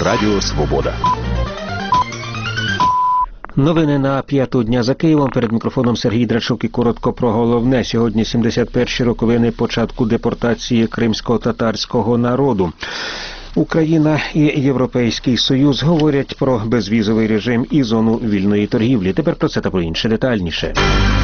Радіо Свобода. Новини на 5-ту дня за Києвом. Перед мікрофоном Сергій Драчук і коротко про головне. Сьогодні 71-ті роковини початку депортації кримсько-татарського народу. Україна і Європейський Союз говорять про безвізовий режим і зону вільної торгівлі. Тепер про це та про інше детальніше.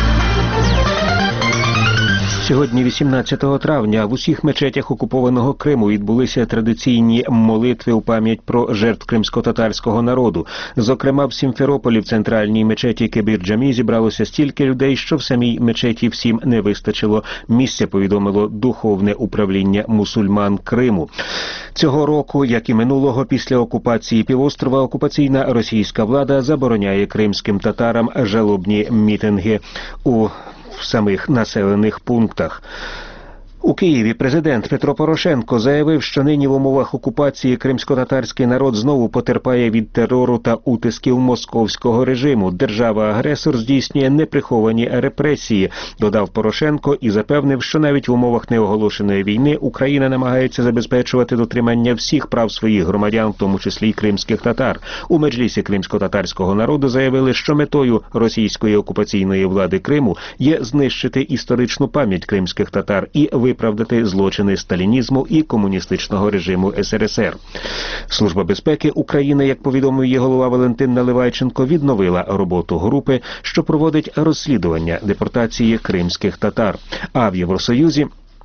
Сьогодні, 18 травня, в усіх мечетях окупованого Криму відбулися традиційні молитви у пам'ять про жертв кримсько-татарського народу. Зокрема, в Сімферополі в центральній мечеті Кебір-Джамі зібралося стільки людей, що в самій мечеті всім не вистачило місця, повідомило Духовне управління мусульман Криму. Цього року, як і минулого, після окупації півострова, окупаційна російська влада забороняє кримським татарам жалобні мітинги у самих населених пунктах. У Києві президент Петро Порошенко заявив, що нині в умовах окупації кримсько-татарський народ знову потерпає від терору та утисків московського режиму. Держава-агресор здійснює неприховані репресії, додав Порошенко і запевнив, що навіть в умовах неоголошеної війни Україна намагається забезпечувати дотримання всіх прав своїх громадян, в тому числі й кримських татар. У Меджлісі кримсько-татарського народу заявили, що метою російської окупаційної влади Криму є знищити історичну пам'ять кримських татар і виправдати злочини сталінізму і комуністичного режиму СРСР. Служба безпеки України, як повідомив її голова Валентин Наливайченко, відновила роботу групи, що проводить розслідування депортації кримських татар. А в Євросоюзі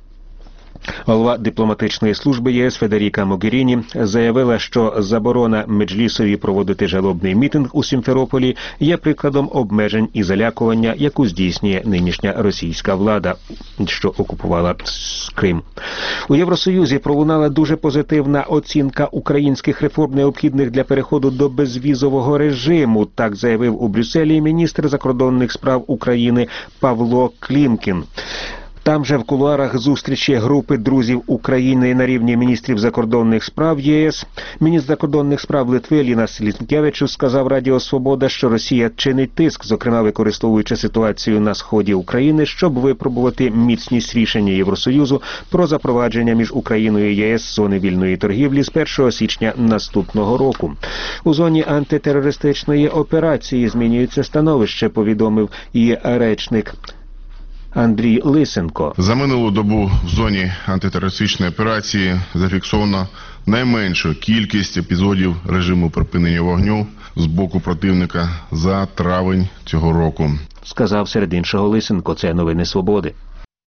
голова дипломатичної служби ЄС Федеріка Могеріні заявила, що заборона Меджлісові проводити жалобний мітинг у Сімферополі є прикладом обмежень і залякування, яку здійснює нинішня російська влада, що окупувала Крим. У Євросоюзі пролунала дуже позитивна оцінка українських реформ, необхідних для переходу до безвізового режиму, так заявив у Брюсселі міністр закордонних справ України Павло Клімкін. Там же в кулуарах зустрічі групи друзів України на рівні міністрів закордонних справ ЄС, міністр закордонних справ Литви Лінас Лінкевичус сказав Радіо Свобода, що Росія чинить тиск, зокрема використовуючи ситуацію на сході України, щоб випробувати міцність рішення Євросоюзу про запровадження між Україною і ЄС зони вільної торгівлі з 1 січня наступного року. У зоні антитерористичної операції змінюється становище, повідомив її речник Андрій Лисенко. За минулу добу в зоні антитерористичної операції зафіксовано найменшу кількість епізодів режиму припинення вогню з боку противника за травень цього року. Сказав серед іншого Лисенко. Це новини Свободи.